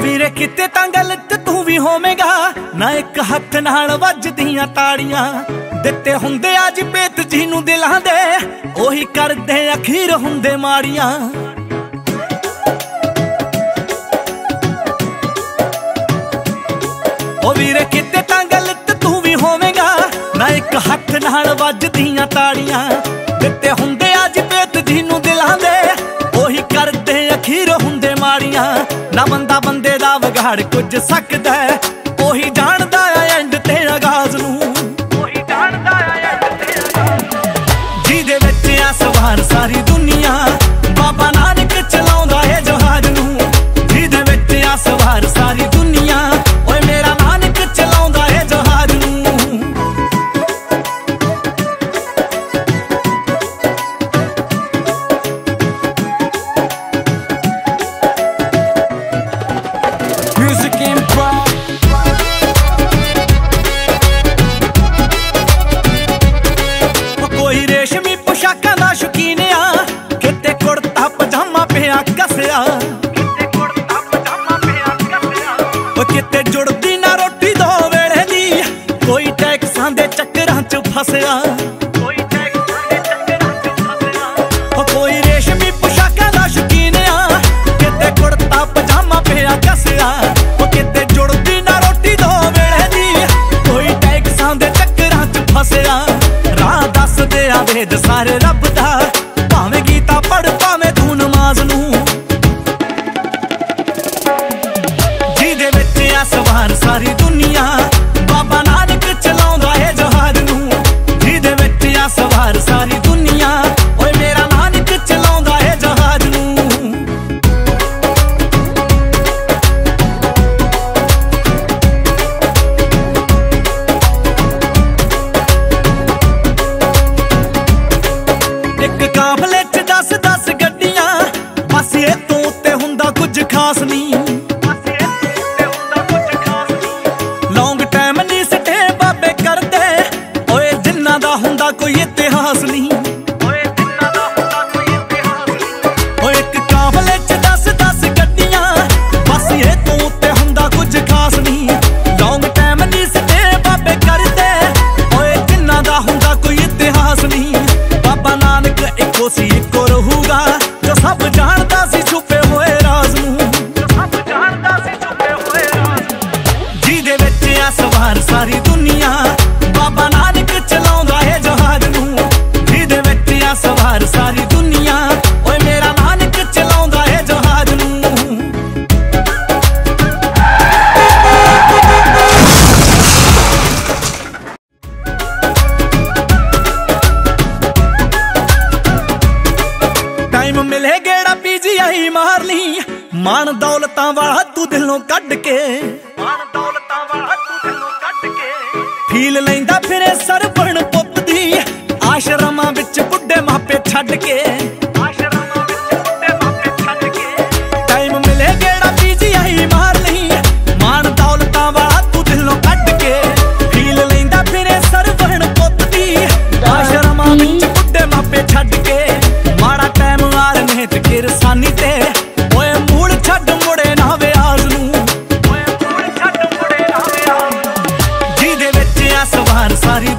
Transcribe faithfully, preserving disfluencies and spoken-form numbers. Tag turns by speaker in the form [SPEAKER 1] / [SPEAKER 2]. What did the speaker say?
[SPEAKER 1] ਵੀਰੇ ਕਿਤੇ ਤਾਂ ਗਲਤ ਤੂੰ ਵੀ ਹੋਵੇਂਗਾ ਨਾ, ਇੱਕ ਹੱਥ ਨਾਲ ਵੱਜਦੀਆਂ ਤਾੜੀਆਂ। ਦਿੱਤੇ ਹੁੰਦੇ ਅੱਜ ਪੇਤ ਜੀ ਨੂੰ ਦਿਲਾਂ ਦੇ, ਉਹੀ ਕਰਦੇ ਅਖੀਰ ਹੁੰਦੇ ਮਾੜੀਆਂ। ਉਹ ਵੀਰੇ ਕਿਤੇ ਤਾਂ ਗਲਤ ਤੂੰ ਵੀ ਹੋਵੇਂਗਾ ਨਾ, ਇੱਕ ਹੱਥ ਨਾਲ ਵੱਜਦੀਆਂ ਤਾੜੀਆਂ। ਦਿੱਤੇ ਹੁੰਦੇ ਅੱਜ ਪੇਤ ਜੀ ਨੂੰ ਦਿਲਾਂ ਦੇ, ਉਹੀ ਕਰਦੇ ਅਖੀਰ ਹੁੰਦੇ ਮਾੜੀਆਂ। ਨਾ ਬੰਦਾ ਬੰਦੇ ਦਾ ਵਿਗਾੜ ਕੁਝ ਸਕਦਾ, ਉਹੀ ਜਾਣਦਾ ਆ ਐਂਡ ਤੇ ਆਗਾਜ਼ ਨੂੰ। ਉਹੀ ਜਾਣਦਾ ਆ ਐਂਡ ਤੇ ਆਗਾਜ਼। ਜਿਹਦੇ ਵਿੱਚ ਆ ਸਵਾਰ ਸਾਰੀ ਦੁਨੀਆ, ਬਾਬਾ ਨਾਨਕ ਚਲਾਉਂਦਾ ਏ ਜਹਾਜ਼ ਨੂੰ। ਜਿਹਦੇ ਵਿੱਚ ਆ ਸਵਾਰ ਸਾਰੀ ਦੁਨੀਆ, ਓਏ ਮੇਰਾ ਨਾਨਕ ਚਲਾਉਂਦਾ ਏ ਜਹਾਜ਼ ਨੂੰ। Music improv. ਕੋਈ ਰੇਸ਼ਮੀ ਪੁਸ਼ਾਕਾਂ ਦਾ ਸ਼ੌਕੀਨ ਆ, ਕਿਤੇ ਕੁੜਤਾ ਪਜਾਮਾ ਪਿਆ ਕੱਸਿਆ। ਕਿਤੇ ਕੁੜਤਾ ਪਜਾਮਾ ਪਿਆ ਕੱਸਿਆ। ਉਹ ਕਿਤੇ ਜੁੜਦੀ ਨਾ ਰੋਟੀ ਦੋ ਵੇਲੇ ਦੀ, ਕੋਈ ਟੈਕਸਾਂ ਦੇ ਚੱਕਰਾਂ 'ਚ ਫਸਿਆ। ਕੋਈ ਟੈਕਸਾਂ ਦੇ ਚੱਕਰਾਂ 'ਚ ਫਸਿਆ। ਉਹ ਕੋਈ ਰੇਸ਼ਮੀ ਪੁਸ਼ਾਕਾਂ ਦਾ ਸ਼ੌਕੀਨ ਆ, ਕਿਤੇ ਕੁੜਤਾ ਪਜਾਮਾ ਪਿਆ ਕੱਸਿਆ। ਉਹ ਕਿਤੇ ਜੁੜਦੀ ਨਾ ਰੋਟੀ ਦੋ ਵੇਲੇ ਦੀ, ਕੋਈ ਟੈਕਸਾਂ ਦੇ ਚੱਕਰਾਂ 'ਚ ਫਸਿਆ। ਰਾਹ ਦੱਸਦੇ ਆ ਵੇਦ ਸਾਰੇ ਰੱਬ ਦਾ, ਭਾਵੇਂ ਗੀਤਾ ਪੜ੍ਹ ਭਾਵੇਂ ਤੂੰ ਨਮਾਜ਼ ਨੂੰ। ਜਿਹਦੇ ਵਿੱਚ ਆ ਸਵਾਰ ਸਾਰੀ ਦੁਨੀਆ, ਬਾਬਾ ਨਾਨਕ ਚਲਾਉਂਦਾ ਏ ਜਹਾਜ਼ ਨੂੰ। ਜਿਹਦੇ ਵਿੱਚ ਆ ਸਵਾਰ ਸਾਰੀ ਦੁਨੀਆ, ਓਏ ਮੇਰਾ ਨਾਨਕ ਚਲਾਉਂਦਾ ਏ ਜਹਾਜ਼ ਨੂੰ। ਇੱਕ ਕਾਫਲੇ 'ਚ ਦਸ ਦਸ ਗੱਡੀਆਂ, ਬਸ ਇਹ ਤੋਂ ਉੱਤੇ ਹੁੰਦਾ ਕੁਝ ਖਾਸ ਨਹੀਂ। ਲੌਂਗ ਟਾਈਮ ਨਹੀਂ ਸਟੇ ਬਾਬੇ ਕਰਦੇ, ਓਏ ਜਿੰਨਾਂ ਦਾ ਹੁੰਦਾ ਕੋਈ ਇਤਿਹਾਸ ਨਹੀਂ। ਓਏ ਇੱਕ ਕਾਫਲੇ 'ਚ ਦਸ ਦਸ ਗੱਡੀਆਂ, ਬਸ ਇਹ ਤੋਂ ਉੱਤੇ ਹੁੰਦਾ ਕੁਝ ਖਾਸ ਨਹੀਂ। ਲੌਂਗ ਟਾਈਮ ਨਹੀਂ ਸਟੇ ਬਾਬੇ ਕਰਦੇ, ਓਏ ਜਿੰਨਾਂ ਦਾ ਹੁੰਦਾ ਕੋਈ ਇਤਿਹਾਸ ਨਹੀਂ। ਬਾਬਾ ਨਾਨਕ ਇੱਕੋ ਸੀ ਇੱਕੋ ਰਹੂਗਾ, ਜੋ ਸਭ ਜਾਣਦਾ ਸੀ ਛੁਪੇ ਹੋਏ ਰਾਜ਼ ਨੂੰ। ਸਭ ਜਾਣਦਾ ਸੀ ਛੁਪੇ ਹੋਏ ਰਾਜ਼। ਜਿਹਦੇ ਵਿੱਚ ਆ ਸਵਾਰ ਸਾਰੀ ਦੁਨੀਆ, ਬਾਬਾ ਨਾਨਕ ਚਲਾਉਂਦਾ ਏ ਜਹਾਜ਼ ਨੂੰ। ਜਿਹਦੇ ਵਿੱਚ ਆ ਸਵਾਰ ਸਾਰੀ ਦੁਨੀਆ, ਓਏ ਮੇਰਾ ਨਾਨਕ ਚਲਾਉਂਦਾ ਏ ਜਹਾਜ਼ ਨੂੰ। ਟਾਈਮ ਮਿਲੇ ਗੇੜਾ ਪੀਜੀਆਈ ਮਾਰ ਲਈ, ਮਾਣ ਦੌਲਤਾਂ ਵਾਲਾ ਤੂੰ ਦਿਲੋਂ ਕੱਢ ਕੇ। ਮਾਣ ਦੌਲਤਾਂ ਵਾਲਾ ਤੂੰ ਦਿਲੋਂ ਕੱਢ ਕੇ। ਫੀਲ ਲੈਂਦਾ ਫਿਰੇ ਸਰਵਣ ਪੁੱਤ ਦੀ, ਆਸ਼ਰਮਾਂ ਵਿੱਚ ਬੁੱਢੇ ਮਾਪੇ ਛੱਡ ਕੇ। ਆਸ਼ਰਮਾਂ ਵਿੱਚ ਬੁੱਢੇ ਮਾਪੇ ਛੱਡ ਕੇ। ਟਾਈਮ ਮਿਲੇ ਗੇੜਾ ਪੀਜੀਆਈ ਮਾਰ ਲਈ, ਮਾਣ ਦੌਲਤਾਂ ਵਾਲਾ ਤੂੰ ਦਿਲੋਂ ਕੱਢ ਕੇ। ਫੀਲ ਲੈਂਦਾ ਫਿਰੇ ਸਰਵਣ ਪੁੱਤ ਦੀ, ਆਸ਼ਰਮਾਂ ਵਿੱਚ ਬੁੱਢੇ ਮਾਪੇ ਛੱਡ ਕੇ। ਮਾੜਾ ਟਾਈਮ ਆਰ ਨੇ ਤੇ ਕਿਰਸਾਨੀ ਤੇ, ਓਏ ਮੂੜ ਛੱਡ ਮੁੜੇ ਨਾ ਵਿਆਜ਼ ਨੂੰ। ਓਏ ਮੂੜ ਛੱਡ ਮੁੜੇ ਨਾ ਵਿਆਜ਼। ਜਿਹਦੇ ਵਿੱਚ ਆ ਸਵਾਰ ਸਾਰੀ